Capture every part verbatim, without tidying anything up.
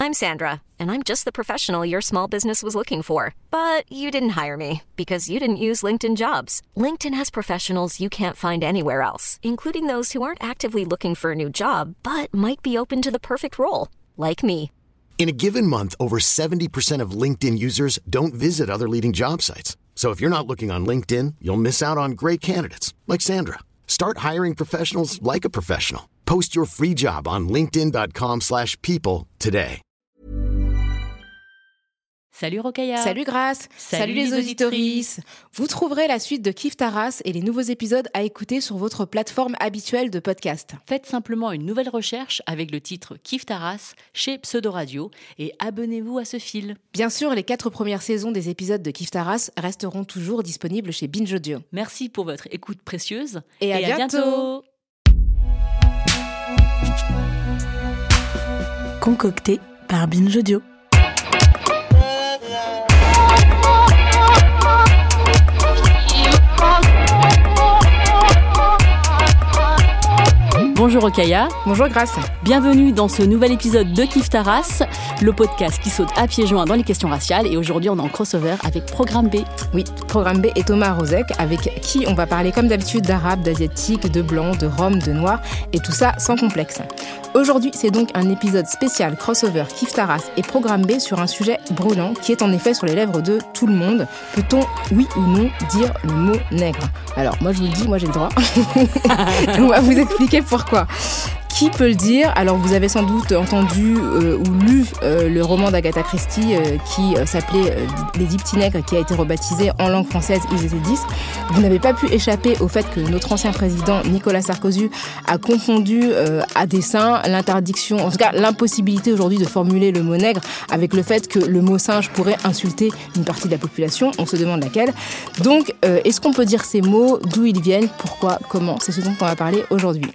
I'm Sandra, and I'm just the professional your small business was looking for. But you didn't hire me because you didn't use LinkedIn Jobs. LinkedIn has professionals you can't find anywhere else, including those who aren't actively looking for a new job, but might be open to the perfect role, like me. In a given month, over seventy percent of LinkedIn users don't visit other leading job sites. So if you're not looking on LinkedIn, you'll miss out on great candidates like Sandra. Start hiring professionals like a professional. Post your free job on linkedin.com slash people today. Salut Rokhaya. Salut Grace. Salut, Salut les auditorices. Vous trouverez la suite de Kif Taras et les nouveaux épisodes à écouter sur votre plateforme habituelle de podcast. Faites simplement une nouvelle recherche avec le titre Kif Taras chez Pseudo Radio et abonnez-vous à ce fil. Bien sûr, les quatre premières saisons des épisodes de Kif Taras resteront toujours disponibles chez Binge Audio. Merci pour votre écoute précieuse et à, et à bientôt. bientôt. Concocté par Binge Audio. Bonjour Rokhaya. Bonjour Grace. Bienvenue dans ce nouvel épisode de Kif Taras, le podcast qui saute à pieds joints dans les questions raciales. Et aujourd'hui, on est en crossover avec Programme B. Oui, Programme B et Thomas Rozek, avec qui on va parler comme d'habitude d'arabes, d'asiatiques, de blancs, de roms, de noirs, et tout ça sans complexe. Aujourd'hui, c'est donc un épisode spécial crossover Kif Taras et Programme B sur un sujet brûlant qui est en effet sur les lèvres de tout le monde. Peut-on, oui ou non, dire le mot nègre ? Alors, moi je vous le dis, moi j'ai le droit. On va vous expliquer pourquoi. Qui peut le dire ? Alors, vous avez sans doute entendu euh, ou lu euh, le roman d'Agatha Christie euh, qui euh, s'appelait euh, Les dix petits nègres, qui a été rebaptisé en langue française Ils étaient dix. Vous n'avez pas pu échapper au fait que notre ancien président Nicolas Sarkozy a confondu euh, à dessein l'interdiction, en tout cas l'impossibilité aujourd'hui de formuler le mot nègre avec le fait que le mot singe pourrait insulter une partie de la population. On se demande laquelle. Donc, euh, est-ce qu'on peut dire ces mots ? D'où ils viennent ? Pourquoi ? Comment ? C'est ce dont on va parler aujourd'hui.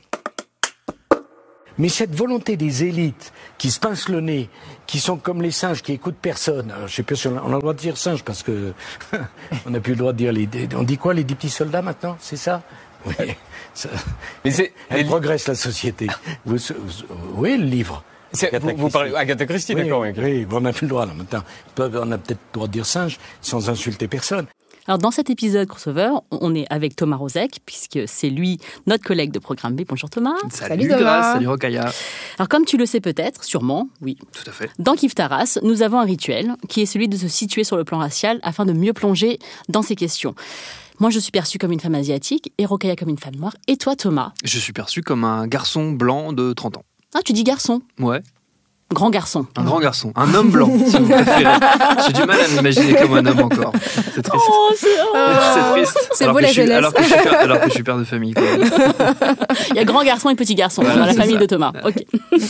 Mais cette volonté des élites qui se pincent le nez, qui sont comme les singes, qui écoutent personne. Alors, je sais pas si on a, on a le droit de dire singe parce que on n'a plus le droit de dire les. On dit quoi, les dix petits soldats maintenant, c'est ça ? Oui. Ça, mais c'est, elle les... progresse la société. Vous, vous, oui, le livre. C'est, vous, vous parlez Agatha Christie, oui, d'accord. Oui, oui, on n'a plus le droit là maintenant. On a peut-être le droit de dire singe sans insulter personne. Alors dans cet épisode crossover, on est avec Thomas Rozek, puisque c'est lui, notre collègue de Programme B. Bonjour Thomas. Salut, salut Grace, salut Rokhaya. Alors comme tu le sais peut-être, sûrement, oui. Tout à fait. Dans Kif Taras, nous avons un rituel qui est celui de se situer sur le plan racial afin de mieux plonger dans ces questions. Moi, je suis perçue comme une femme asiatique et Rokhaya comme une femme noire. Et toi, Thomas ? Je suis perçu comme un garçon blanc de trente ans. Ah, tu dis garçon ? Ouais. Grand garçon. Un grand garçon. Un homme blanc, si vous préférez. J'ai du mal à m'imaginer comme un homme encore. C'est triste. Oh, c'est, oh. c'est triste. C'est alors beau la je suis, jeunesse. Alors que, je suis père, alors que je suis père de famille. Quoi. Il y a grand garçon et petit garçon voilà, dans la famille ça. de Thomas. Ok.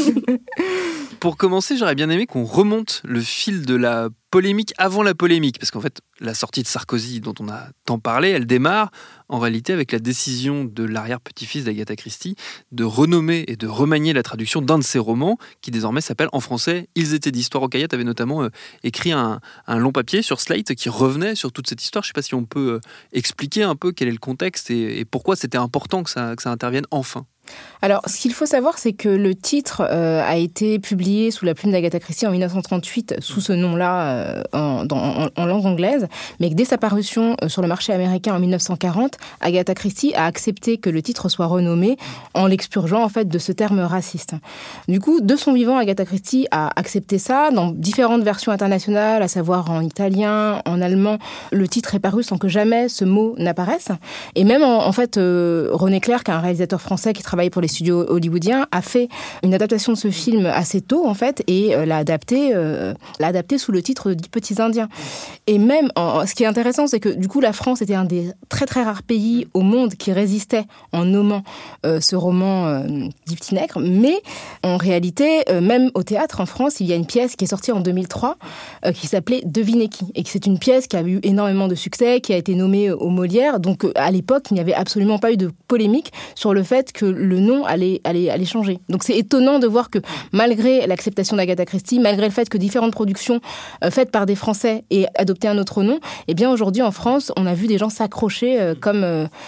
Pour commencer, j'aurais bien aimé qu'on remonte le fil de la polémique avant la polémique. Parce qu'en fait, la sortie de Sarkozy, dont on a tant parlé, elle démarre en réalité avec la décision de l'arrière-petit-fils d'Agatha Christie de renommer et de remanier la traduction d'un de ses romans qui désormais s'appelle en français « Ils étaient d'histoire ». Rokhaya avait notamment euh, écrit un, un long papier sur Slate qui revenait sur toute cette histoire. Je ne sais pas si on peut euh, expliquer un peu quel est le contexte et, et pourquoi c'était important que ça, que ça intervienne enfin. Alors, ce qu'il faut savoir, c'est que le titre euh, a été publié sous la plume d'Agatha Christie en dix-neuf cent trente-huit, sous ce nom-là, euh, en, dans, en, en langue anglaise, mais que dès sa parution euh, sur le marché américain en dix-neuf cent quarante, Agatha Christie a accepté que le titre soit renommé en l'expurgeant en fait de ce terme raciste. Du coup, de son vivant, Agatha Christie a accepté ça dans différentes versions internationales, à savoir en italien, en allemand. Le titre est paru sans que jamais ce mot n'apparaisse. Et même, en, en fait, euh, René Clerc, un réalisateur français qui travaille pour les studios hollywoodiens, a fait une adaptation de ce film assez tôt, en fait, et euh, l'a adapté, euh, l'a adapté sous le titre de Dix petits Indiens. Et même, en, ce qui est intéressant, c'est que, du coup, la France était un des très, très rares pays au monde qui résistait en nommant euh, ce roman euh, Dix petits nègres. Mais, en réalité, euh, même au théâtre, en France, il y a une pièce qui est sortie en deux mille trois, euh, qui s'appelait Devinez qui. Et que c'est une pièce qui a eu énormément de succès, qui a été nommée au Molière. Donc, euh, à l'époque, il n'y avait absolument pas eu de polémique sur le fait que le nom allait, allait, allait changer. Donc c'est étonnant de voir que malgré l'acceptation d'Agatha Christie, malgré le fait que différentes productions euh, faites par des Français aient adopté un autre nom, eh bien aujourd'hui en France, on a vu des gens s'accrocher euh, comme... Euh,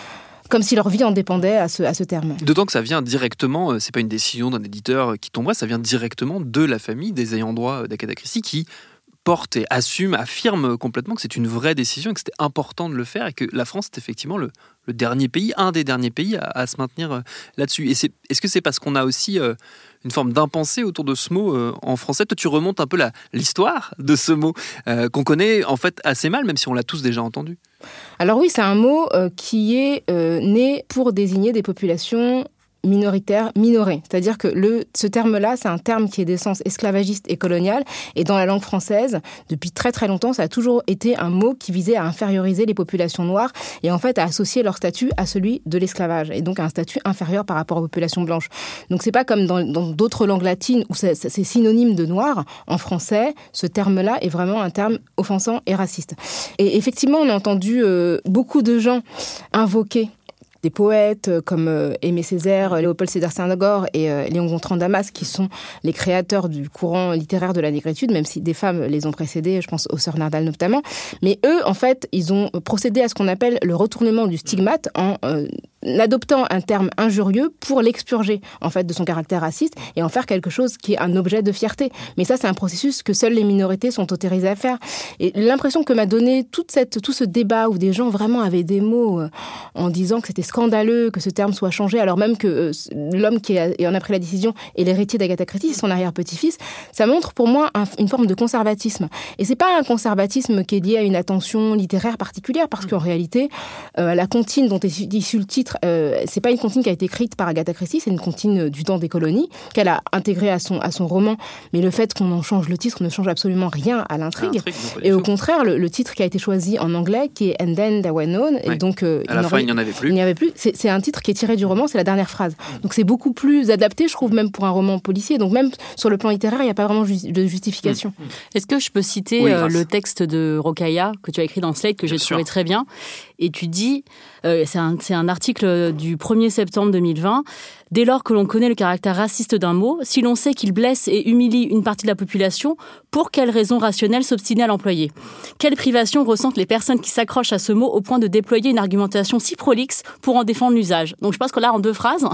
comme si leur vie en dépendait à ce, à ce terme. D'autant que ça vient directement, c'est pas une décision d'un éditeur qui tomberait, ça vient directement de la famille des ayants droit d'Agatha Christie qui porte et assume, affirme complètement que c'est une vraie décision et que c'était important de le faire et que la France est effectivement le, le dernier pays, un des derniers pays à, à se maintenir là-dessus. Et c'est, est-ce que c'est parce qu'on a aussi euh, une forme d'impensé autour de ce mot euh, en français? Toi, tu remontes un peu la, l'histoire de ce mot euh, qu'on connaît en fait assez mal, même si on l'a tous déjà entendu. Alors oui, c'est un mot euh, qui est euh, né pour désigner des populations minoritaire, minoré. C'est-à-dire que le, ce terme-là, c'est un terme qui est d'essence esclavagiste et coloniale. Et dans la langue française, depuis très très longtemps, ça a toujours été un mot qui visait à inférioriser les populations noires et en fait à associer leur statut à celui de l'esclavage. Et donc à un statut inférieur par rapport aux populations blanches. Donc c'est pas comme dans, dans d'autres langues latines où c'est, c'est synonyme de noir. En français, ce terme-là est vraiment un terme offensant et raciste. Et effectivement, on a entendu euh, beaucoup de gens invoquer des poètes comme euh, Aimé Césaire, Léopold Sédar Senghor et euh, Léon Gontran Damas, qui sont les créateurs du courant littéraire de la négritude, même si des femmes les ont précédés, je pense aux sœurs Nardal notamment. Mais eux, en fait, ils ont procédé à ce qu'on appelle le retournement du stigmate en euh, adoptant un terme injurieux pour l'expurger, en fait, de son caractère raciste et en faire quelque chose qui est un objet de fierté. Mais ça, c'est un processus que seules les minorités sont autorisées à faire. Et l'impression que m'a donné toute cette, tout ce débat où des gens vraiment avaient des mots euh, en disant que c'était scandaleux que ce terme soit changé, alors même que euh, l'homme qui a, en a pris la décision est l'héritier d'Agatha Christie, son arrière-petit-fils, ça montre pour moi un, une forme de conservatisme. Et c'est pas un conservatisme qui est lié à une attention littéraire particulière, parce qu'en réalité, euh, la comptine dont est issu le titre, euh, c'est pas une comptine qui a été écrite par Agatha Christie, c'est une comptine du temps des colonies, qu'elle a intégrée à son, à son roman, mais le fait qu'on en change le titre ne change absolument rien à l'intrigue. Et au contraire, le, le titre qui a été choisi en anglais, qui est And Then There Were None, et ouais. donc euh, à la fin, il n'y en avait plus. Il n'y avait plus. C'est, c'est un titre qui est tiré du roman, c'est la dernière phrase. Donc c'est beaucoup plus adapté, je trouve, même pour un roman policier. Donc même sur le plan littéraire, il n'y a pas vraiment ju- de justification. Mmh. Est-ce que je peux citer oui, euh, le texte de Rokhaya que tu as écrit dans Slate, que bien j'ai sûr. trouvé très bien. Et tu dis, euh, c'est, un, c'est un article du premier septembre deux mille vingt, dès lors que l'on connaît le caractère raciste d'un mot, si l'on sait qu'il blesse et humilie une partie de la population, pour quelles raisons rationnelles s'obstiner à l'employer? Quelle privation ressentent les personnes qui s'accrochent à ce mot au point de déployer une argumentation si prolixe pour en défendre l'usage? Donc je pense que là, en deux phrases,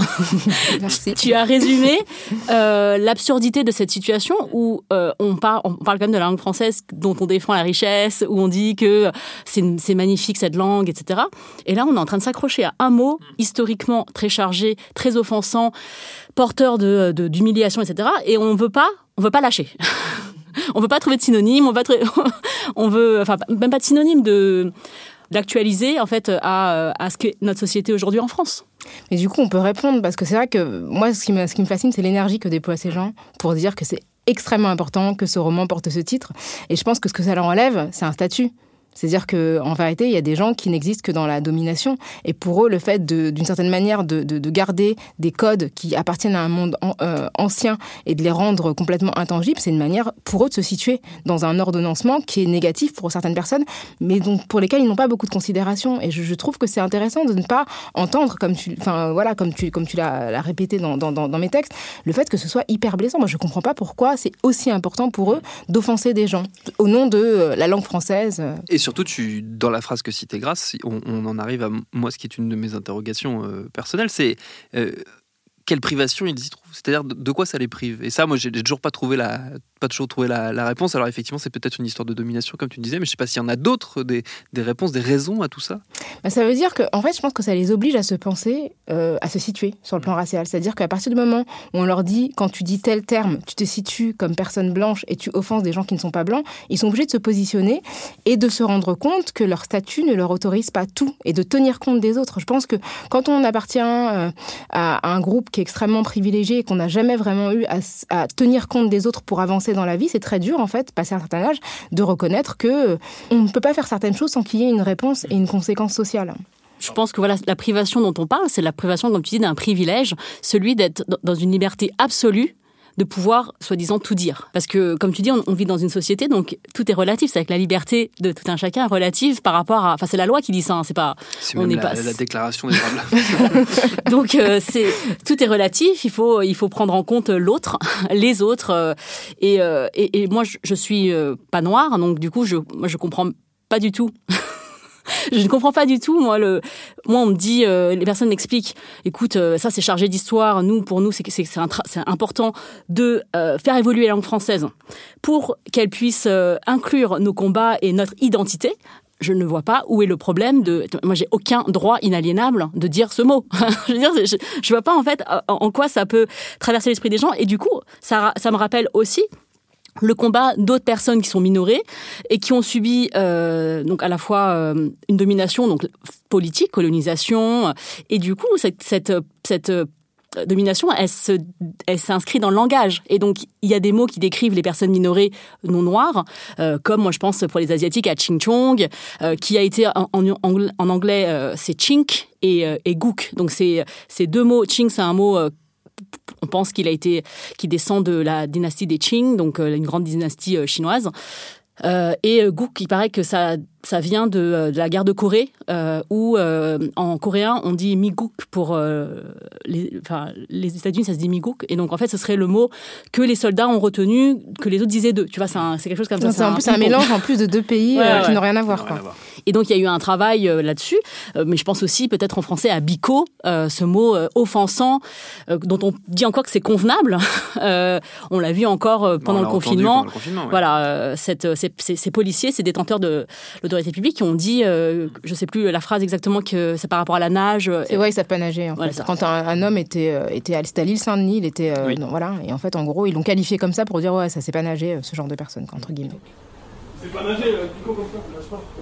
tu as résumé euh, l'absurdité de cette situation où euh, on, parle, on parle quand même de la langue française dont on défend la richesse, où on dit que c'est, c'est magnifique cette langue, et cetera. Et là, on est en train de s'accrocher à un mot historiquement très chargé, très offensant, porteur de, de, d'humiliation, et cetera. Et on veut pas, on veut pas lâcher. On veut pas trouver de synonyme, on veut, on veut, enfin même pas de synonyme de d'actualiser en fait à, à ce qu'est notre société aujourd'hui en France. Mais du coup, on peut répondre parce que c'est vrai que moi, ce qui me, ce qui me fascine, c'est l'énergie que déploient ces gens pour dire que c'est extrêmement important que ce roman porte ce titre. Et je pense que ce que ça leur enlève, c'est un statut. C'est-à-dire qu'en vérité, il y a des gens qui n'existent que dans la domination. Et pour eux, le fait, de, d'une certaine manière, de, de, de garder des codes qui appartiennent à un monde en, euh, ancien et de les rendre complètement intangibles, c'est une manière pour eux de se situer dans un ordonnancement qui est négatif pour certaines personnes, mais donc pour lesquelles ils n'ont pas beaucoup de considération. Et je, je trouve que c'est intéressant de ne pas entendre, comme tu, enfin, voilà, comme tu, comme tu l'as, l'as répété dans, dans, dans mes textes, le fait que ce soit hyper blessant. Moi, je ne comprends pas pourquoi c'est aussi important pour eux d'offenser des gens au nom de la langue française. Et surtout, tu, dans la phrase que citait Grace, on, on en arrive à moi, ce qui est une de mes interrogations euh, personnelles, c'est euh, quelle privation ils y trouvent, c'est-à-dire de, de quoi ça les prive. Et ça, moi, j'ai, j'ai toujours pas trouvé la, pas toujours trouvé la, la réponse. Alors effectivement, c'est peut-être une histoire de domination, comme tu disais, mais je sais pas s'il y en a d'autres, des, des réponses, des raisons à tout ça. Bah, ça veut dire que, en fait, je pense que ça les oblige à se penser, euh, à se situer sur le plan racial. C'est-à-dire qu'à partir du moment où on leur dit, quand tu dis tel terme, tu te situes comme personne blanche et tu offenses des gens qui ne sont pas blancs, ils sont obligés de se positionner et de se rendre compte que leur statut ne leur autorise pas tout et de tenir compte des autres. Je pense que quand on appartient euh, à un groupe qui est extrêmement privilégié et qu'on n'a jamais vraiment eu à, à tenir compte des autres pour avancer dans la vie, c'est très dur, en fait, passé un certain âge, de reconnaître que euh, on ne peut pas faire certaines choses sans qu'il y ait une réponse et une conséquence sociale. Je pense que voilà, la privation dont on parle, c'est la privation, comme tu dis, d'un privilège, celui d'être dans une liberté absolue, de pouvoir, soi-disant, tout dire. Parce que, comme tu dis, on, on vit dans une société, donc tout est relatif. C'est avec la liberté de tout un chacun relative par rapport à... Enfin, c'est la loi qui dit ça, hein, c'est pas... C'est on même n'est la, pas... la déclaration des droits de l'homme. Donc, euh, c'est, tout est relatif, il faut, il faut prendre en compte l'autre, les autres. Euh, et, euh, et, et moi, je, je suis euh, pas noire, donc du coup, je, moi, je comprends pas du tout je ne comprends pas du tout. Moi, le, moi, on me dit, euh, les personnes m'expliquent, écoute, euh, ça c'est chargé d'histoire. Nous, pour nous, c'est c'est c'est, un tra- c'est important de euh, faire évoluer la langue française pour qu'elle puisse euh, inclure nos combats et notre identité. Je ne vois pas où est le problème de... Moi, j'ai aucun droit inaliénable de dire ce mot. je veux dire, je, je vois pas, en fait, en quoi ça peut traverser l'esprit des gens. Et du coup, ça, ça me rappelle aussi le combat d'autres personnes qui sont minorées et qui ont subi euh, donc à la fois euh, une domination donc politique, colonisation, et du coup, cette... cette, cette domination, elle, se, elle s'inscrit dans le langage. Et donc, il y a des mots qui décrivent les personnes minorées non noires, euh, comme moi, je pense, pour les Asiatiques, à Ching Chong, euh, qui a été en, en, en anglais, euh, c'est chink et, euh, et gook. Donc, c'est, c'est deux mots. Ching, c'est un mot... Euh, on pense qu'il a été, qui descend de la dynastie des Qing, donc euh, une grande dynastie euh, chinoise. Euh, et euh, gook, il paraît que ça, ça vient de, de la guerre de Corée, euh, où euh, en coréen on dit migook pour euh, les, enfin, les États-Unis, ça se dit migook, et donc en fait ce serait le mot que les soldats ont retenu, que les autres disaient d'eux. Tu vois, c'est, un, c'est quelque chose comme ça. Non, c'est, c'est un, un, c'est un mélange en plus de deux pays ouais, euh, ouais. qui n'ont rien à voir. Quoi. Rien à voir. Et donc il y a eu un travail euh, là-dessus, euh, mais je pense aussi peut-être en français à bico, euh, ce mot euh, offensant, euh, dont on dit encore que c'est convenable. euh, on l'a vu encore euh, pendant, bon, le pendant le confinement. Ouais. Voilà, euh, cette, ces, ces, ces policiers, ces détenteurs de l'autorité publique qui ont dit, euh, je ne sais plus la phrase exactement, que c'est par rapport à la nage. C'est vrai, ils ne savent pas nager. En voilà, fait. Quand un, un homme était, euh, était à, c'était à l'île Saint-Denis, il était... Euh, oui. non, voilà, et en fait, en gros, ils l'ont qualifié comme ça pour dire, ouais, ça ne sait pas nager, ce genre de personne, entre guillemets. C'est pas nager, euh, Pico comme ça, ça nage pas.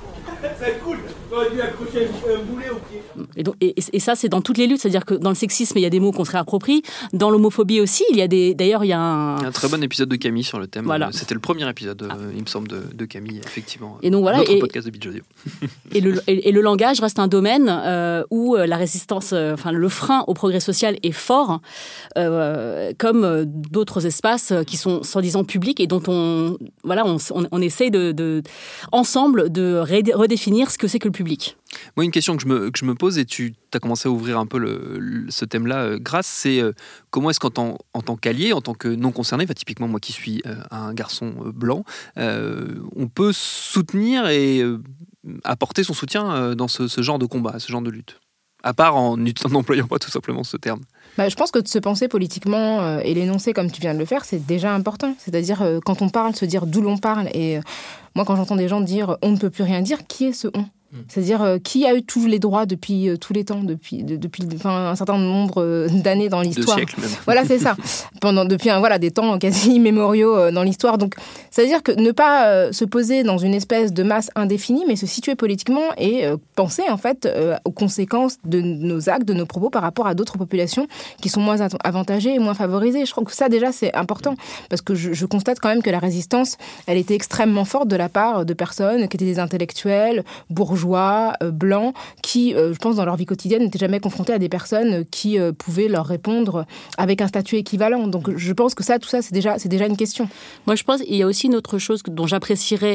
C'est cool. T'aurais dû accrocher un boulet au pied. Et, donc, et, et ça, c'est dans toutes les luttes. C'est-à-dire que dans le sexisme, il y a des mots qu'on se réapproprie. Dans l'homophobie aussi, il y a des... D'ailleurs, il y a un... Il y a un très bon épisode de Camille sur le thème. Voilà. C'était le premier épisode, ah. il me semble, de, de Camille, effectivement. Et donc voilà. Notre et, podcast de Binge Audio. et, le, et, et le langage reste un domaine euh, où la résistance, euh, enfin le frein au progrès social est fort, euh, comme euh, d'autres espaces qui sont soi-disant publics et dont on, voilà, on, on, on essaye de, de, ensemble de redéfinir ce que c'est que le public. Moi, une question que je me, que je me pose, et tu as commencé à ouvrir un peu le, le, ce thème-là, euh, Grâce, c'est euh, comment est-ce qu'en tant, en tant qu'allié, en tant que non concerné, enfin, typiquement moi qui suis euh, un garçon euh, blanc, euh, on peut soutenir et euh, apporter son soutien euh, dans ce, ce genre de combat, ce genre de lutte, à part en n'employant pas tout simplement ce terme. Bah, je pense que de se penser politiquement euh, et l'énoncer comme tu viens de le faire, c'est déjà important. C'est-à-dire, euh, quand on parle, se dire d'où l'on parle. Et euh, moi, quand j'entends des gens dire « on ne peut plus rien dire », qui est ce « on » ? C'est-à-dire, euh, qui a eu tous les droits depuis euh, tous les temps, depuis, de, depuis enfin, un certain nombre euh, d'années dans l'histoire. De siècles même. Voilà, c'est ça. Pendant, depuis un, voilà, des temps quasi immémoriaux euh, dans l'histoire. Donc, c'est-à-dire que ne pas euh, se poser dans une espèce de masse indéfinie, mais se situer politiquement et euh, penser, en fait, euh, aux conséquences de nos actes, de nos propos par rapport à d'autres populations qui sont moins avantagées et moins favorisées. Je crois que ça, déjà, c'est important. Parce que je, je constate quand même que la résistance, elle était extrêmement forte de la part de personnes qui étaient des intellectuels, bourgeois, bourgeois, euh, blancs, qui, euh, je pense, dans leur vie quotidienne, n'étaient jamais confrontés à des personnes qui euh, pouvaient leur répondre avec un statut équivalent. Donc, je pense que ça, tout ça, c'est déjà, c'est déjà une question. Moi, je pense qu'il y a aussi une autre chose dont j'apprécierais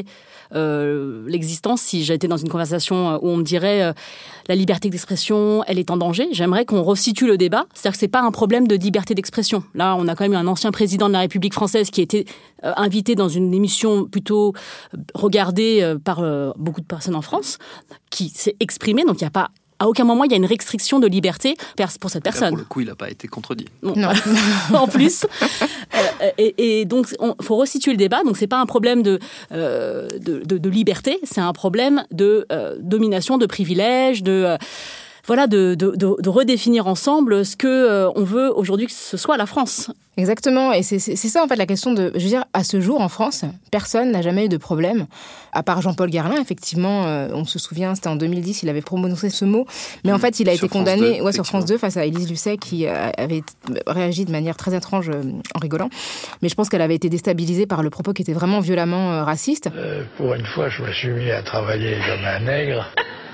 euh, l'existence si j'étais dans une conversation où on me dirait euh, la liberté d'expression, elle est en danger. J'aimerais qu'on resitue le débat. C'est-à-dire que c'est pas un problème de liberté d'expression. Là, on a quand même eu un ancien président de la République française qui a été euh, invité dans une émission plutôt regardée euh, par euh, beaucoup de personnes en France, qui s'est exprimé, donc il n'y a pas, à aucun moment il y a une restriction de liberté pour cette personne. Là, pour le coup, il n'a pas été contredit. Non. non. En plus. Euh, et, et donc, il faut resituer le débat. Donc, ce n'est pas un problème de, euh, de, de, de liberté, c'est un problème de euh, domination, de privilège, de... Euh, Voilà, de, de, de, de redéfinir ensemble ce que euh, on veut aujourd'hui que ce soit la France. Exactement, et c'est, c'est, c'est ça en fait la question de, je veux dire, à ce jour en France, personne n'a jamais eu de problème, à part Jean-Paul Guerlain, effectivement, euh, on se souvient, c'était en deux mille dix, il avait prononcé ce mot, mais en fait il a sur été France condamné deux, ouais, sur France deux face à Élise Lucet qui euh, avait réagi de manière très étrange euh, en rigolant, mais je pense qu'elle avait été déstabilisée par le propos qui était vraiment violemment euh, raciste. Euh, pour une fois, je me suis mis à travailler comme un nègre.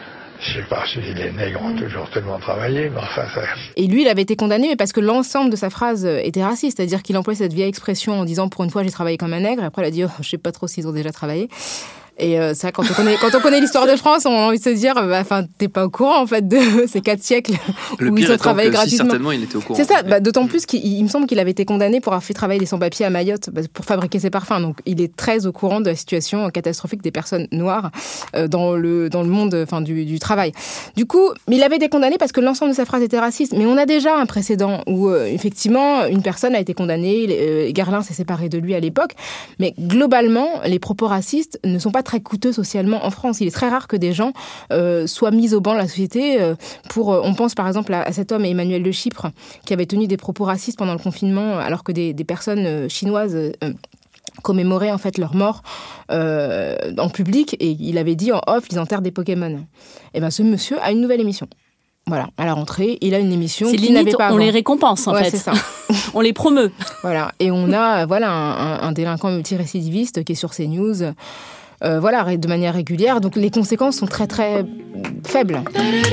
Je sais pas si les nègres ont toujours tellement travaillé, mais enfin... Ça... Et lui, il avait été condamné, mais parce que l'ensemble de sa phrase était raciste. C'est-à-dire qu'il employait cette vieille expression en disant « pour une fois, j'ai travaillé comme un nègre ». Après, il a dit oh, « je sais pas trop s'ils ont déjà travaillé ». Et euh, ça, quand on connaît, quand on connaît l'histoire de France, on a envie de se dire, enfin, bah, t'es pas au courant en fait de ces quatre siècles le où pire ils ont travaillé que gratuitement. Si, certainement, il était au courant. C'est ça. Bah, d'autant plus qu'il il me semble qu'il avait été condamné pour avoir fait travailler des sans-papiers à Mayotte bah, pour fabriquer ses parfums. Donc, il est très au courant de la situation catastrophique des personnes noires euh, dans le dans le monde, enfin, du, du travail. Du coup, il avait été condamné parce que l'ensemble de sa phrase était raciste. Mais on a déjà un précédent où euh, effectivement une personne a été condamnée. Euh, Garlin s'est séparé de lui à l'époque. Mais globalement, les propos racistes ne sont pas très coûteux socialement en France. Il est très rare que des gens euh, soient mis au banc de la société. Euh, pour, euh, on pense par exemple à, à cet homme Emmanuel de Chypre qui avait tenu des propos racistes pendant le confinement alors que des, des personnes euh, chinoises euh, commémoraient en fait leur mort euh, en public et il avait dit en off ils enterrent des Pokémon. Et ben ce monsieur a une nouvelle émission. Voilà, à la rentrée, il a une émission c'est qu'il limite, n'avait pas avant. On les récompense en ouais, fait. C'est ça. On les promeut. Voilà, et on a voilà un, un, un délinquant multirécidiviste qui est sur CNews. Euh, voilà, de manière régulière. Donc les conséquences sont très très faibles.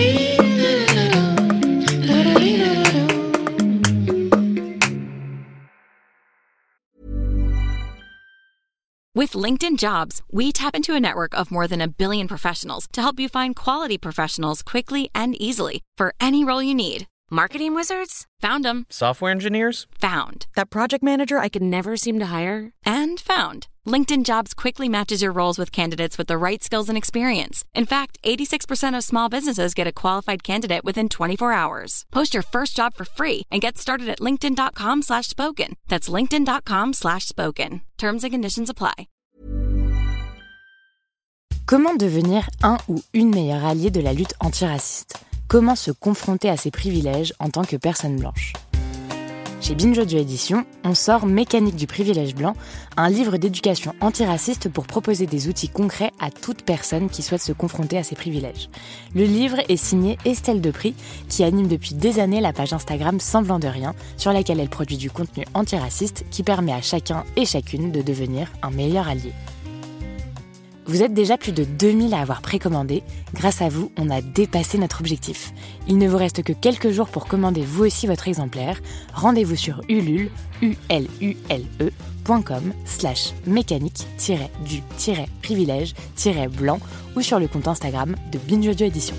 With LinkedIn Jobs, we tap into a network of more than a billion professionals to help you find quality professionals quickly and easily for any role you need. Marketing wizards? Found them. Software engineers? Found. That project manager I could never seem to hire? And found. LinkedIn Jobs quickly matches your roles with candidates with the right skills and experience. In fact, eighty-six percent of small businesses get a qualified candidate within twenty-four hours. Post your first job for free and get started at linkedin.com slash spoken. That's linkedin.com slash spoken. Terms and conditions apply. Comment devenir un ou une meilleure alliée de la lutte antiraciste ? Comment se confronter à ses privilèges en tant que personne blanche ? Chez Binge Audio Édition, on sort Mécanique du privilège blanc, un livre d'éducation antiraciste pour proposer des outils concrets à toute personne qui souhaite se confronter à ses privilèges. Le livre est signé Estelle Depris, qui anime depuis des années la page Instagram Semblant de rien, sur laquelle elle produit du contenu antiraciste qui permet à chacun et chacune de devenir un meilleur allié. Vous êtes déjà plus de deux mille à avoir précommandé. Grâce à vous, on a dépassé notre objectif. Il ne vous reste que quelques jours pour commander vous aussi votre exemplaire. Rendez-vous sur Ulule, U L U L E, point com, slash mécanique, du, privilège, blanc ou sur le compte Instagram de Binge Audio Édition.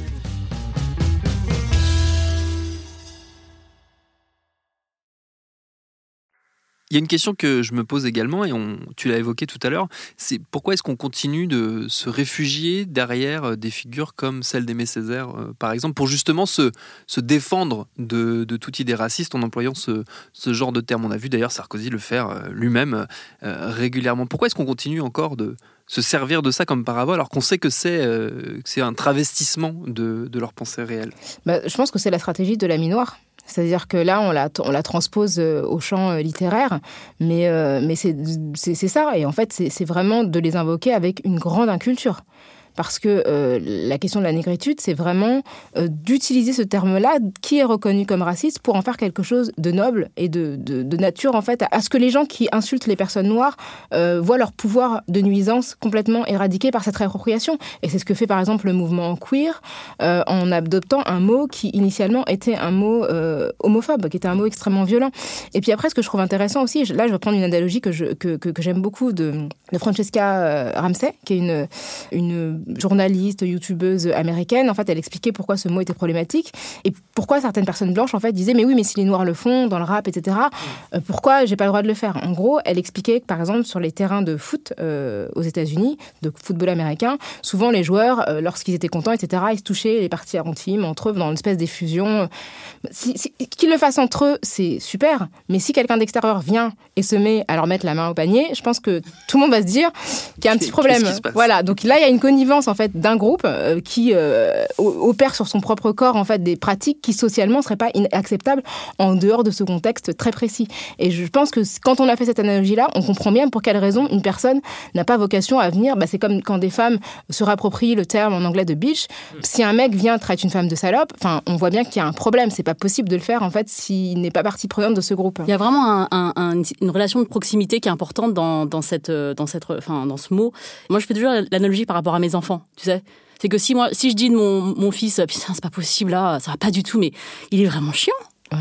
Il y a une question que je me pose également, et on, tu l'as évoqué tout à l'heure, c'est pourquoi est-ce qu'on continue de se réfugier derrière des figures comme celle d'Aimé Césaire, euh, par exemple, pour justement se, se défendre de, de toute idée raciste en employant ce, ce genre de terme. On a vu d'ailleurs Sarkozy le faire euh, lui-même euh, régulièrement. Pourquoi est-ce qu'on continue encore de se servir de ça comme parabole, alors qu'on sait que c'est, euh, que c'est un travestissement de, de leur pensée réelle ? Bah, je pense que c'est la stratégie de l'ami noir. C'est-à-dire que là, on la, on la transpose au champ littéraire, mais, euh, mais c'est, c'est, c'est ça. Et en fait, c'est, c'est vraiment de les invoquer avec une grande inculture. Parce que euh, la question de la négritude, c'est vraiment euh, d'utiliser ce terme-là, qui est reconnu comme raciste, pour en faire quelque chose de noble et de, de, de nature, en fait, à, à ce que les gens qui insultent les personnes noires euh, voient leur pouvoir de nuisance complètement éradiqué par cette réappropriation. Et c'est ce que fait, par exemple, le mouvement queer, euh, en adoptant un mot qui, initialement, était un mot euh, homophobe, qui était un mot extrêmement violent. Et puis après, ce que je trouve intéressant aussi, là, je vais prendre une analogie que, je, que, que, que j'aime beaucoup de, de Francesca Ramsey, qui est une... une journaliste, youtubeuse américaine. En fait, elle expliquait pourquoi ce mot était problématique et pourquoi certaines personnes blanches, en fait, disaient « mais oui, mais si les Noirs le font dans le rap, et cetera, euh, pourquoi j'ai pas le droit de le faire ?» En gros, elle expliquait que, par exemple, sur les terrains de foot euh, aux États-Unis, de football américain, souvent les joueurs, euh, lorsqu'ils étaient contents, et cetera, ils se touchaient les parties intimes entre eux dans une espèce d'effusion. Si, si, qu'ils le fassent entre eux, c'est super, mais si quelqu'un d'extérieur vient et se met à leur mettre la main au panier, je pense que tout le monde va se dire qu'il y a un petit problème. Voilà, donc là, il y a une connivence en fait d'un groupe euh, qui euh, opère sur son propre corps en fait des pratiques qui socialement seraient pas inacceptables en dehors de ce contexte très précis. Et je pense que quand on a fait cette analogie-là, on comprend bien pour quelle raison une personne n'a pas vocation à venir. Bah, c'est comme quand des femmes se réapproprient le terme en anglais de bitch. Si un mec vient traiter une femme de salope, enfin, on voit bien qu'il y a un problème. C'est pas possible de le faire en fait s'il n'est pas partie prenante de ce groupe. Il y a vraiment un, un, un, une relation de proximité qui est importante dans, dans cette, dans cette, enfin, dans ce mot. Moi, je fais toujours l'analogie par rapport à mes enfants. Tu sais, c'est que si moi, si je dis de mon, mon fils, putain, c'est pas possible là, ça va pas du tout, mais il est vraiment chiant. Ouais.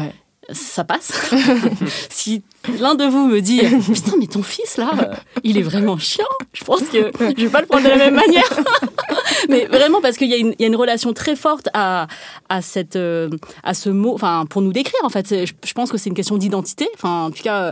ça passe. Si l'un de vous me dit « Putain, mais ton fils, là, il est vraiment chiant », je pense que je vais pas le prendre de la même manière. Mais vraiment, parce qu'il y a une, il y a une relation très forte à, à, cette, euh, à ce mot, enfin, pour nous décrire, en fait. Je, je pense que c'est une question d'identité, enfin, en tout cas...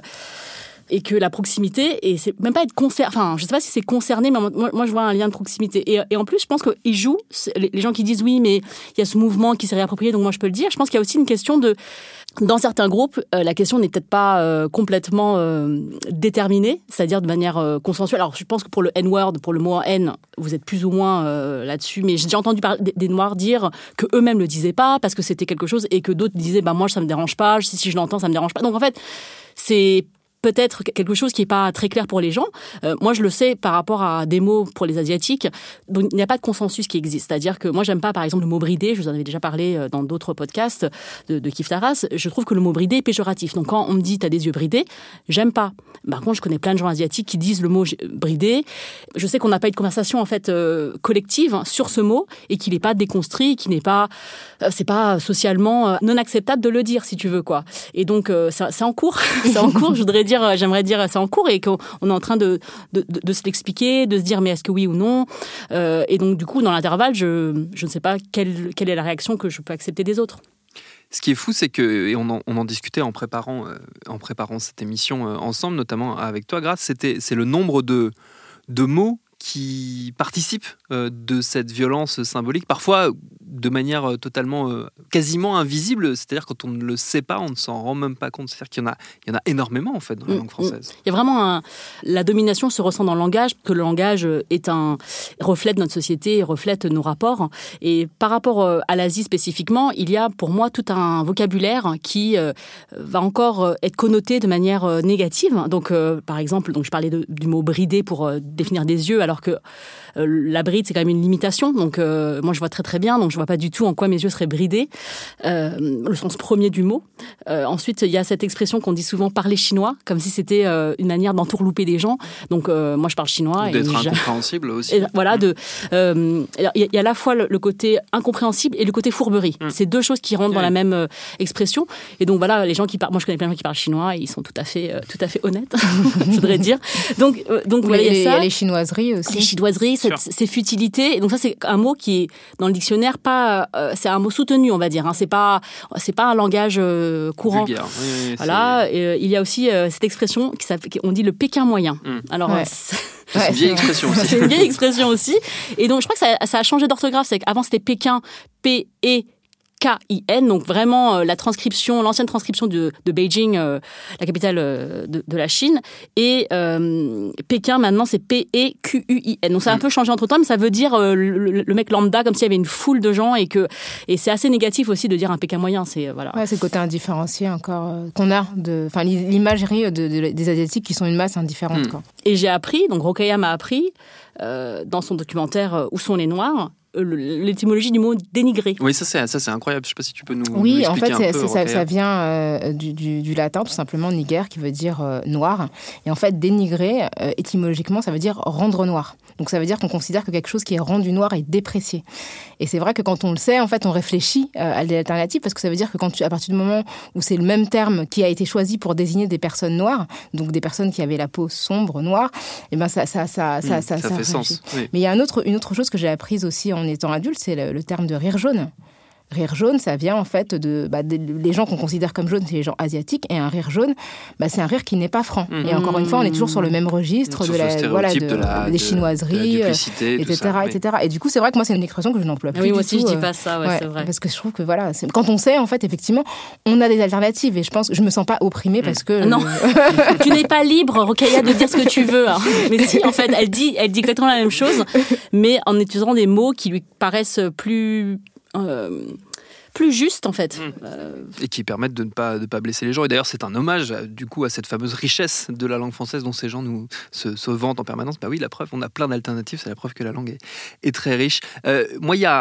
Et que la proximité, et c'est même pas être concerné, enfin, je sais pas si c'est concerné, mais moi, moi je vois un lien de proximité. Et, et en plus, je pense qu'ils jouent, les, les gens qui disent oui, mais il y a ce mouvement qui s'est réapproprié, donc moi je peux le dire. Je pense qu'il y a aussi une question de, dans certains groupes, euh, la question n'est peut-être pas euh, complètement euh, déterminée, c'est-à-dire de manière euh, consensuelle. Alors je pense que pour le N-word, pour le mot en N, vous êtes plus ou moins euh, là-dessus, mais j'ai déjà entendu par, des, des Noirs dire que eux-mêmes le disaient pas parce que c'était quelque chose et que d'autres disaient bah moi ça me dérange pas, si, si je l'entends ça me dérange pas. Donc en fait, c'est peut-être quelque chose qui n'est pas très clair pour les gens. Euh, moi, je le sais par rapport à des mots pour les Asiatiques. Donc, il n'y a pas de consensus qui existe. C'est-à-dire que moi, j'aime pas, par exemple, le mot bridé. Je vous en avais déjà parlé dans d'autres podcasts de, de Kif Taras. Je trouve que le mot bridé est péjoratif. Donc, quand on me dit « t'as des yeux bridés », j'aime pas. Par contre, je connais plein de gens asiatiques qui disent le mot bridé. Je sais qu'on n'a pas eu de conversation, en fait, euh, collective sur ce mot et qu'il n'est pas déconstruit, qu'il n'est pas... Euh, c'est pas socialement euh, non acceptable de le dire, si tu veux, quoi. Et donc, euh, ça, c'est en cours. C'est en cours, je voudrais dire j'aimerais dire c'est en cours et qu'on est en train de, de, de, de se l'expliquer, de se dire mais est-ce que oui ou non euh, et donc du coup dans l'intervalle je, je ne sais pas quelle, quelle est la réaction que je peux accepter des autres. Ce qui est fou, c'est que, et on en, on en discutait en préparant, euh, en préparant cette émission euh, ensemble, notamment avec toi Grace, c'était, c'est le nombre de, de mots qui participent euh, de cette violence symbolique, parfois de manière totalement, euh, quasiment invisible, c'est-à-dire quand on ne le sait pas, on ne s'en rend même pas compte, c'est-à-dire qu'il y en a, il y en a énormément en fait dans la langue française. Il y a vraiment un... La domination se ressent dans le langage, que le langage est un... reflète notre société, reflète nos rapports, et par rapport à l'Asie spécifiquement, il y a pour moi tout un vocabulaire qui euh, va encore être connoté de manière négative, donc euh, par exemple, donc je parlais de, du mot bridé pour euh, définir des yeux, alors que euh, la bride c'est quand même une limitation, donc euh, moi je vois très très bien, donc je vois pas du tout en quoi mes yeux seraient bridés, euh, le sens premier du mot. Euh, ensuite, il y a cette expression qu'on dit souvent parler chinois, comme si c'était euh, une manière d'entourlouper des gens. Donc, euh, moi, je parle chinois. Ou d'être et incompréhensible aussi. Et voilà, de, euh, il y a à la fois le, le côté incompréhensible et le côté fourberie. Mm. C'est deux choses qui rentrent oui. dans la même euh, expression. Et donc, voilà, les gens qui parlent, moi, je connais plein de gens qui parlent chinois et ils sont tout à fait, euh, tout à fait honnêtes, je voudrais dire. Donc, euh, donc oui, voilà, il y a ça. ça. Il y a les chinoiseries aussi. Les chinoiseries, cette, ces futilités. Et donc, ça, c'est un mot qui est dans le dictionnaire pas, euh, c'est un mot soutenu, on va dire. Hein. C'est pas, c'est pas un langage euh, courant. Vulgaire. Oui, oui, voilà. Et, euh, il y a aussi euh, cette expression qui s'appelle, on dit le Pékin moyen. Mmh. Alors, ouais. c'est, c'est une vieille expression aussi. C'est une vieille expression aussi. Et donc, je crois que ça, ça a changé d'orthographe. C'est qu'avant, c'était Pékin, P E K I N, donc vraiment euh, la transcription, l'ancienne transcription de, de Beijing, euh, la capitale euh, de, de la Chine, et euh, Pékin maintenant c'est P E Q U I N. Donc ça a un peu changé entre temps, mais ça veut dire euh, le, le mec lambda, comme s'il y avait une foule de gens, et que et c'est assez négatif aussi de dire un Pékin moyen. C'est voilà. Ouais, c'est le côté indifférencié encore euh, qu'on a de, enfin l'imagerie de, de, des asiatiques qui sont une masse indifférente. Mm. Quoi. Et j'ai appris, donc Rokhaya m'a appris euh, dans son documentaire Où sont les Noirs, l'étymologie du mot dénigrer. Oui, ça c'est, ça c'est incroyable. Je ne sais pas si tu peux nous, oui, nous expliquer en fait, un peu. Oui, ça, ça vient euh, du, du, du latin, tout simplement, niger, qui veut dire euh, noir. Et en fait, dénigrer, euh, étymologiquement, ça veut dire rendre noir. Donc ça veut dire qu'on considère que quelque chose qui est rendu noir est déprécié. Et c'est vrai que quand on le sait, en fait, on réfléchit euh, à des alternatives, parce que ça veut dire que quand tu, à partir du moment où c'est le même terme qui a été choisi pour désigner des personnes noires, donc des personnes qui avaient la peau sombre, noire, et ben ça, ça, ça, ça, mmh, ça, ça, ça fait sens. Oui. Mais il y a un autre, une autre chose que j'ai apprise aussi en étant adulte, c'est le, le terme de rire jaune. Rire jaune, ça vient en fait de, bah, de... Les gens qu'on considère comme jaunes, c'est les gens asiatiques. Et un rire jaune, bah, c'est un rire qui n'est pas franc. Mmh. Et encore une fois, on est toujours sur le même registre sur de la, voilà, de, de la, des chinoiseries, de la duplicité, et cetera, ça, et cetera. Oui. Et du coup, c'est vrai que moi, c'est une expression que je n'emploie plus oui, du moi aussi, tout. je dis pas ça, ouais, ouais, c'est vrai. Parce que je trouve que voilà, c'est... quand on sait, en fait, effectivement, on a des alternatives. Et je pense que je me sens pas opprimée mmh. parce que... Non, tu n'es pas libre, Rokhaya, de dire ce que tu veux. Hein. Mais si, en fait, elle dit, elle dit exactement la même chose, mais en utilisant des mots qui lui paraissent plus... Euh, plus juste en fait. Mmh. Euh... Et qui permettent de ne pas, de pas blesser les gens. Et d'ailleurs, c'est un hommage du coup à cette fameuse richesse de la langue française dont ces gens nous se, se vantent en permanence. Bah oui, la preuve, on a plein d'alternatives, c'est la preuve que la langue est, est très riche. Euh, moi, il y a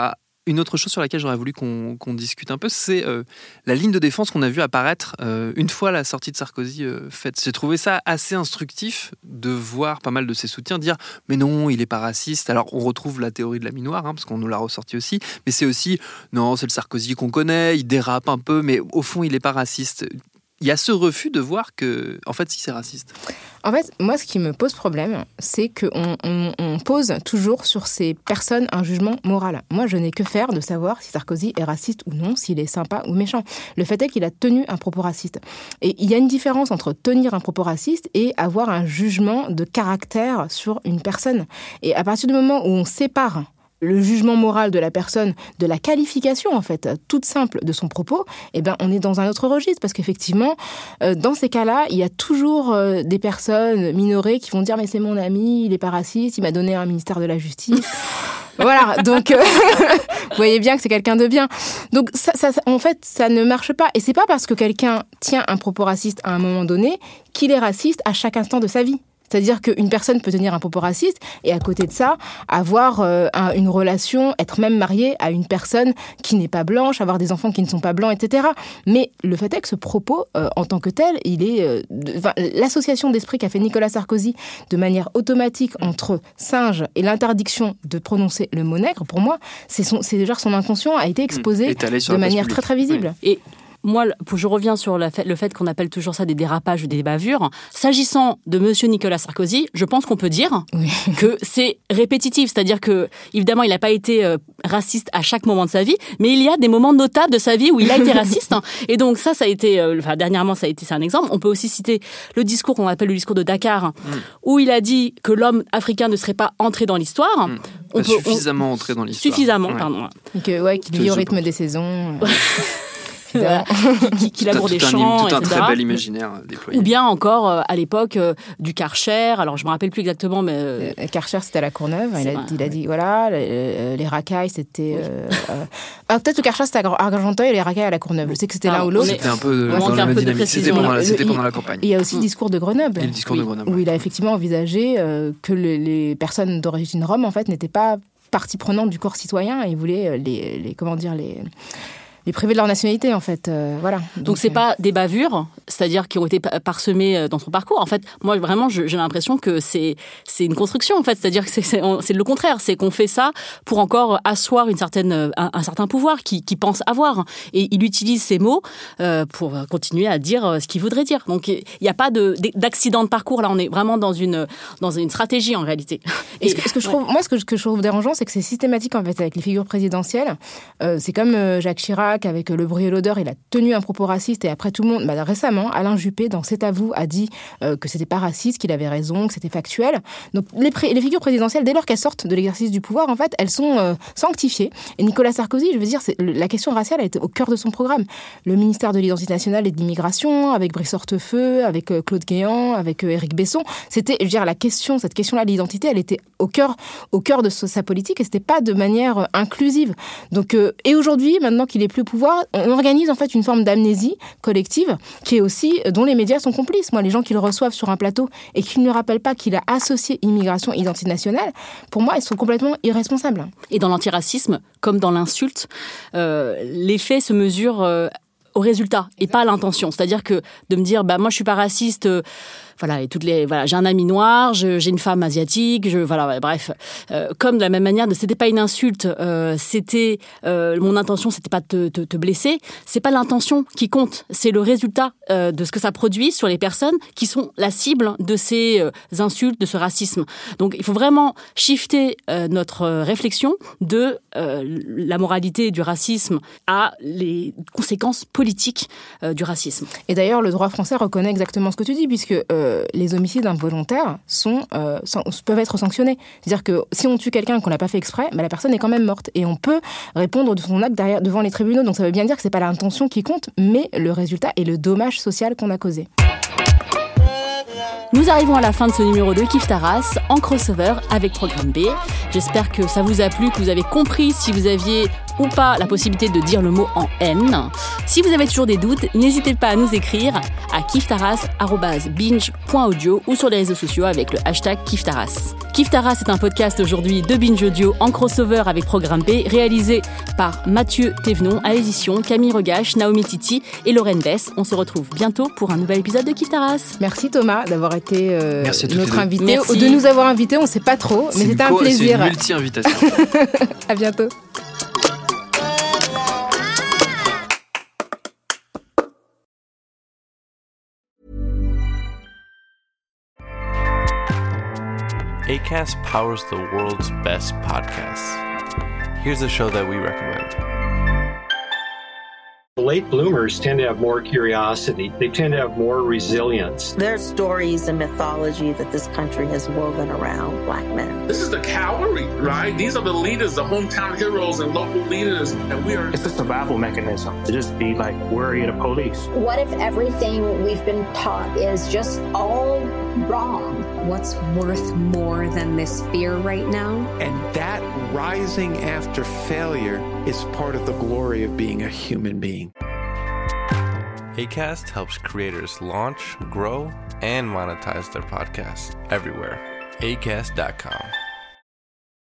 Une autre chose sur laquelle j'aurais voulu qu'on, qu'on discute un peu, c'est euh, la ligne de défense qu'on a vue apparaître euh, une fois la sortie de Sarkozy euh, faite. J'ai trouvé ça assez instructif de voir pas mal de ses soutiens dire « mais non, il n'est pas raciste ». Alors, on retrouve la théorie de la minoire, hein, parce qu'on nous l'a ressorti aussi, mais c'est aussi « non, c'est le Sarkozy qu'on connaît, il dérape un peu, mais au fond, il n'est pas raciste ». Il y a ce refus de voir que, en fait, si c'est raciste. En fait, moi, ce qui me pose problème, c'est qu'on on, on pose toujours sur ces personnes un jugement moral. Moi, je n'ai que faire de savoir si Sarkozy est raciste ou non, s'il est sympa ou méchant. Le fait est qu'il a tenu un propos raciste. Et il y a une différence entre tenir un propos raciste et avoir un jugement de caractère sur une personne. Et à partir du moment où on sépare le jugement moral de la personne, de la qualification en fait, toute simple de son propos, eh ben on est dans un autre registre parce qu'effectivement, euh, dans ces cas-là, il y a toujours euh, des personnes minorées qui vont dire mais c'est mon ami, il est pas raciste, il m'a donné un ministère de la justice. Voilà, donc euh, vous voyez bien que c'est quelqu'un de bien. Donc ça, ça, en fait, ça ne marche pas. Et c'est pas parce que quelqu'un tient un propos raciste à un moment donné qu'il est raciste à chaque instant de sa vie. C'est-à-dire qu'une personne peut tenir un propos raciste et à côté de ça, avoir euh, un, une relation, être même mariée à une personne qui n'est pas blanche, avoir des enfants qui ne sont pas blancs, et cetera. Mais le fait est que ce propos, euh, en tant que tel, il est... Euh, de, l'association d'esprit qu'a fait Nicolas Sarkozy de manière automatique entre singe et l'interdiction de prononcer le mot nègre, pour moi, c'est, son, c'est déjà son inconscient a été exposé de manière très très visible. Oui. Et moi, je reviens sur le fait, le fait qu'on appelle toujours ça des dérapages ou des bavures. S'agissant de monsieur Nicolas Sarkozy, je pense qu'on peut dire oui. que c'est répétitif. C'est-à-dire que, évidemment, il n'a pas été euh, raciste à chaque moment de sa vie, mais il y a des moments notables de sa vie où il a été raciste. Hein. Et donc ça, ça a été, euh, enfin, dernièrement, ça a été, c'est un exemple. On peut aussi citer le discours qu'on appelle le discours de Dakar, mm. où il a dit que l'homme africain ne serait pas entré dans l'histoire. Mm. On peut, suffisamment on... entré dans l'histoire. Suffisamment, ouais. pardon. Et que, ouais, qu'il vit au rythme des saisons. Voilà. qui, qui laboure des champs, tout un, et cetera. Très bel imaginaire déployé. Ou bien encore, euh, à l'époque, euh, du Karcher. Alors, je me rappelle plus exactement, mais... Euh... Karcher, c'était à la Courneuve. Il a, il a dit, voilà, les, les racailles, c'était... Euh, euh... Ah, peut-être le Karcher, c'était à Argenteuil et les racailles à la Courneuve. Je sais que c'était ah, l'un ou l'autre. C'était un peu, on manque un peu de précision. C'était pendant, la, c'était pendant la campagne. Il y a aussi le discours de Grenoble. Et le discours oui, de Grenoble. Où il a effectivement envisagé euh, que le, les personnes d'origine rome, en fait, n'étaient pas partie prenante du corps citoyen. Et il voulait les, les comment dire, les... les privés de leur nationalité, en fait. Euh, voilà. Donc, Donc c'est euh... pas des bavures, c'est-à-dire qui ont été parsemées dans son parcours. En fait, moi, vraiment, je, j'ai l'impression que c'est, c'est une construction, en fait. C'est-à-dire que c'est, c'est, c'est le contraire. C'est qu'on fait ça pour encore asseoir une certaine, un, un certain pouvoir qu'il qui pense avoir. Et il utilise ces mots euh, pour continuer à dire ce qu'il voudrait dire. Donc, il n'y a pas de, d'accident de parcours. Là, on est vraiment dans une, dans une stratégie, en réalité. Et, Et ce, que, ce que je trouve, ouais. Moi, ce que, ce que je trouve dérangeant, c'est que c'est systématique, en fait, avec les figures présidentielles. Euh, c'est comme euh, Jacques Chirac, avec Le bruit et l'odeur, il a tenu un propos raciste et après tout le monde, bah récemment, Alain Juppé, dans C'est à vous, a dit euh, que c'était pas raciste, qu'il avait raison, que c'était factuel. Donc les, pré- les figures présidentielles, dès lors qu'elles sortent de l'exercice du pouvoir, en fait, elles sont euh, sanctifiées. Et Nicolas Sarkozy, je veux dire, c'est, la question raciale a été au cœur de son programme. Le ministère de l'Identité nationale et de l'immigration, avec Brice Hortefeux, avec euh, Claude Guéant, avec euh, Éric Besson, c'était, je veux dire, la question, cette question-là de l'identité, elle était au cœur, au cœur de sa politique et c'était pas de manière euh, inclusive. Donc, euh, et aujourd'hui, maintenant qu'il est plus au pouvoir, on organise en fait une forme d'amnésie collective qui est aussi, dont les médias sont complices. Moi, les gens qui le reçoivent sur un plateau et qui ne rappellent pas qu'il a associé immigration et identité nationale, pour moi, ils sont complètement irresponsables. Et dans l'antiracisme, comme dans l'insulte, euh, les faits se mesurent euh, au résultat et pas à l'intention. C'est-à-dire que de me dire, bah moi je suis pas raciste. Euh, Voilà, et toutes les, voilà, j'ai un ami noir, je, j'ai une femme asiatique, je, voilà, ouais, bref. Euh, comme de la même manière, c'était pas une insulte, euh, c'était, euh, mon intention, c'était pas de te, te, te blesser. C'est pas l'intention qui compte, c'est le résultat euh, de ce que ça produit sur les personnes qui sont la cible de ces euh, insultes, de ce racisme. Donc, il faut vraiment shifter euh, notre réflexion de euh, la moralité du racisme à les conséquences politiques euh, du racisme. Et d'ailleurs, le droit français reconnaît exactement ce que tu dis, puisque euh, les homicides involontaires sont, euh, sont, peuvent être sanctionnés. C'est-à-dire que si on tue quelqu'un qu'on n'a pas fait exprès, bah, la personne est quand même morte. Et on peut répondre de son acte derrière, devant les tribunaux. Donc ça veut bien dire que ce n'est pas l'intention qui compte, mais le résultat et le dommage social qu'on a causé. Nous arrivons à la fin de ce numéro de Kif Taras en crossover avec Programme B. J'espère que ça vous a plu, que vous avez compris si vous aviez ou pas la possibilité de dire le mot en N. Si vous avez toujours des doutes, n'hésitez pas à nous écrire à kiftaras arobase binge point audio ou sur les réseaux sociaux avec le hashtag Kiftaras. Kiftaras est un podcast aujourd'hui de Binge Audio en crossover avec Programme B, réalisé par Mathieu Thévenon, à l'édition Camille Regache, Naomi Titi et Lorraine Bess. On se retrouve bientôt pour un nouvel épisode de Kiftaras. Merci Thomas d'avoir été euh, notre invité. Merci. Ou de nous avoir invités, on ne sait pas trop, mais c'est c'était un co- plaisir. C'est une multi-invitation. À bientôt. Acast powers the world's best podcasts. Here's a show that we recommend. Late bloomers tend to have more curiosity. They tend to have more resilience. There are stories and mythology that this country has woven around Black men. This is the cavalry, right? These are the leaders, the hometown heroes and local leaders, and we are... It's a survival mechanism to just be like worried of police. What if everything we've been taught is just all wrong? What's worth more than this fear right now? And that rising after failure is part of the glory of being a human being. Acast helps creators launch, grow, and monetize their podcasts everywhere. acast dot com.